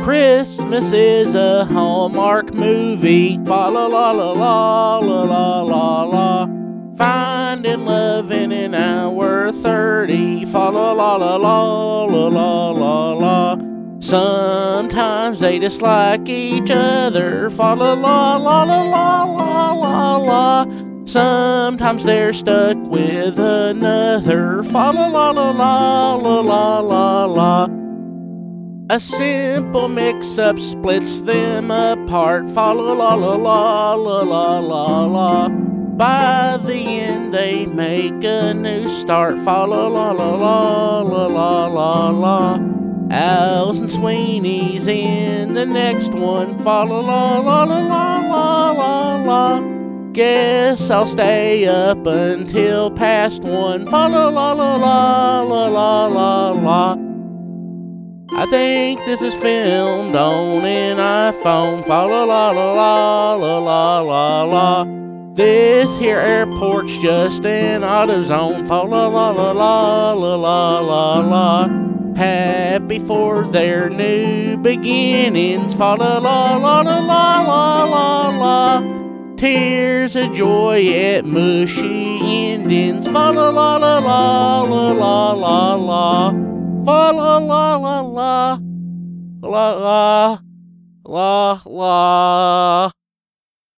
Christmas is a Hallmark movie. Fa la la la la la la la la. Finding love in an hour 30. Fa la la la la la la la la. Sometimes they dislike each other. Fa la la la la la la la la. Sometimes they're stuck with another. Fa la la la la la la la la. A simple mix-up splits them apart. Fa la la la la la la la la. By the end they make a new start. Fa la la la la la la la la. Al's and Sweeney's in the next one. Fa la la la la la la la la. Guess I'll stay up until past one. Fa la la la la la la la la. I think this is filmed on an iPhone. Fa la la la la la la la la. This here airport's just an AutoZone. Fa la la la la la la la la. Happy for their new beginnings. Fa la la la la la la la la. Tears of joy at mushy endings. Fa la la la la la la la la. Fa la la la la la la la la.